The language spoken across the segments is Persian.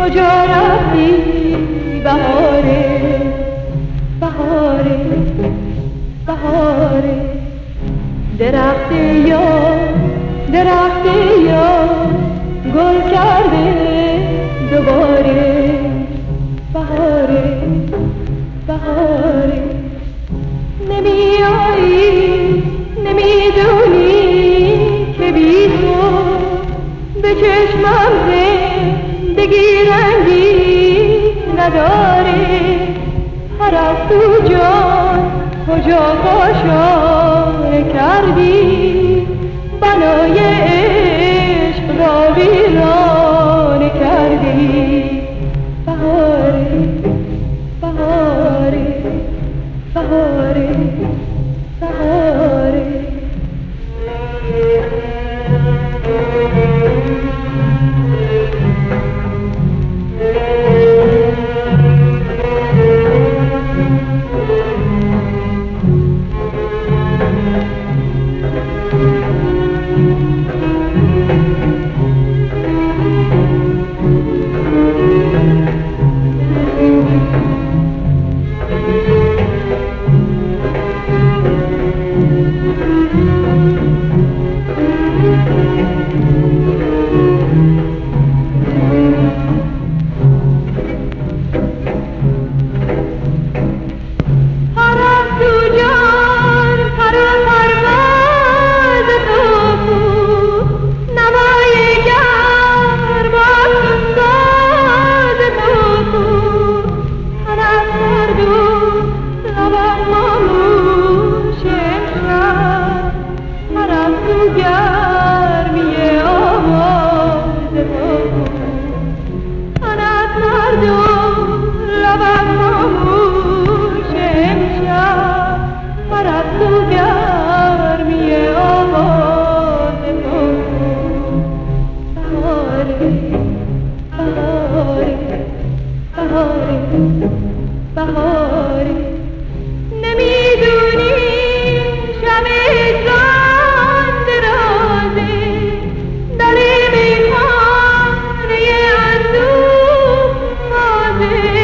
کجا رفتی بهاره بهاره بهاره درخت یا گل کرده دوباره بهاره بهاره نمیایی نمیدونی که بی تو به چشمم زندگی رنگی نداره پرستو جان کجا کاشانه کردی بنای عشق را ویرانه کردی بهاره بهاره بهاره بهاره بهاره نمیدونی شب جان درازه در میخانه اندوه تازه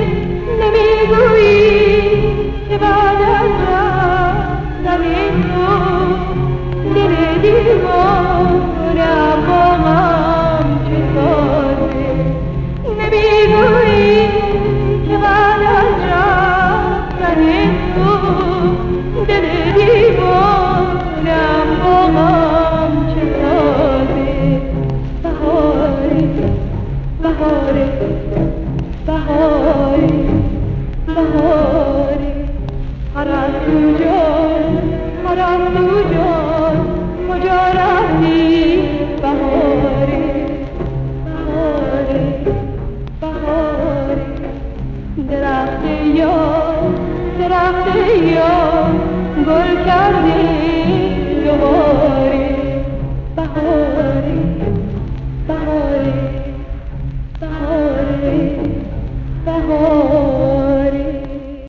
نمیگویی که بعد از رفتن تو دل دیوانه‌ام با غم چه سازه نمیگویی که بعد از رفتن تو دل دیوانه‌ام با غم چه سازه بهاره بهاره بهاره بهاره پرستو جان کجا رفتی بهاره بهاره بهاره درخت یا گل کرده دوباره بهاره بهاره بهاره بهاره